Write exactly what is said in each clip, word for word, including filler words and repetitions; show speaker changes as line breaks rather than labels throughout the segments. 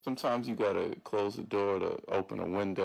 Sometimes you gotta close the door to open a window.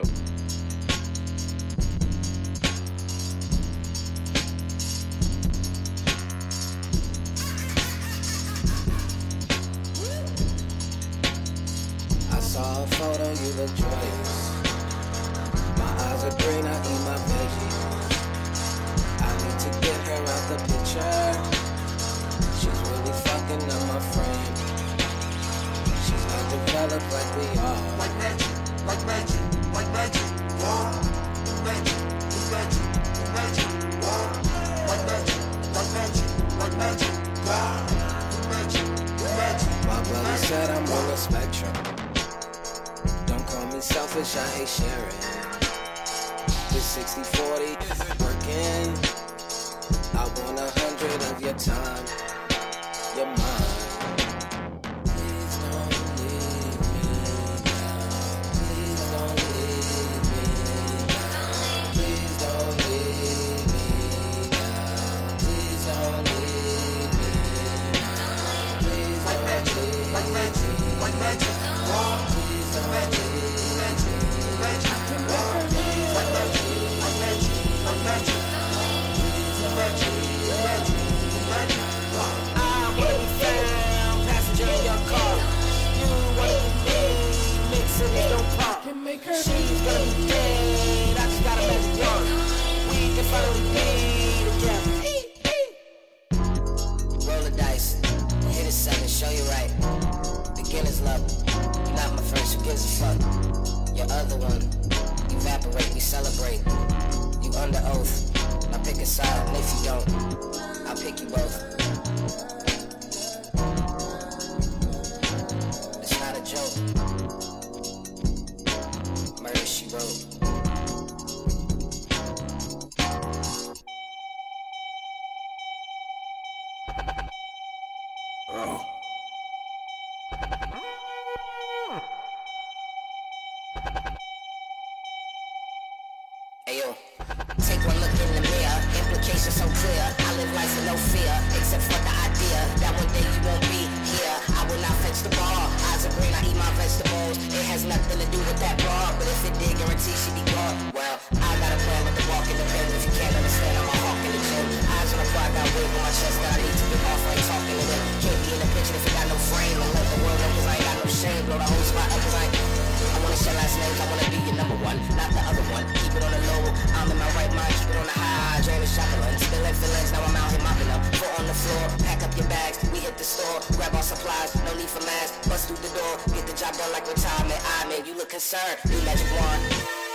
I saw a photo, you look joyous. My eyes are green, I eat my veggies. I need to get her out the picture. She's really fucking up my frame. She's not developed like we are.
Like magic, like magic, like magic, wow. Magic, magic, magic, wow. Like magic, like magic, like magic, wow. Magic, magic.
My brother said I'm on the spectrum. Don't call me selfish, I hate sharing. This sixty forty working. I want a hundred of your time. You're mine. Please don't leave me now. Please don't leave me now. Please don't leave me now. Please don't leave me now. Please
Like
don't
magic,
leave
like magic, like magic, wow.
Please don't
Magic,
leave
magic, magic, wow. Like magic, like magic, like magic, magic, magic, magic, wow.
I wanna be found, passenger in your car. You wanna be me, mix cities don't pop. She's gonna be dead, I just got a magic wand. We can finally be together.
roll the dice. Hit a seven, show you right. Beginner's level. You're not my first, who gives a fuck? Your other one. Evaporate, we celebrate. You under oath. Now pick a side, and if you don't, I'll pick you both. It's not a joke. Murder, she wrote. Ayo, take one look in the mirror, implications so clear. I live life with no fear, except for the idea that one day you won't be here. I will not fetch the bar, eyes are green, I eat my vegetables. It has nothing to do with that bar, but if it did, guarantee she be gone. Well, I got a plan with the walk in the pen. If you can't understand, I'm a hawk in the gym. Eyes on the fly, got weight on my chest that I need to get off. I ain't talking to them. Can't be in the picture if it got no frame. And let the world know cause I ain't got no shame. Blow the whole spot up cause I ain't. I wanna share last names, I wanna be your number one, not the other one. Keep it on the low, I'm in my right mind, keep it on the high. Drain the shotgun, spilling feelings, now I'm out here mopping up. Foot on the floor, pack up your bags, we hit the store, grab our supplies, no need for masks, bust through the door, get the job done like retirement. I man, you look concerned, new magic wand.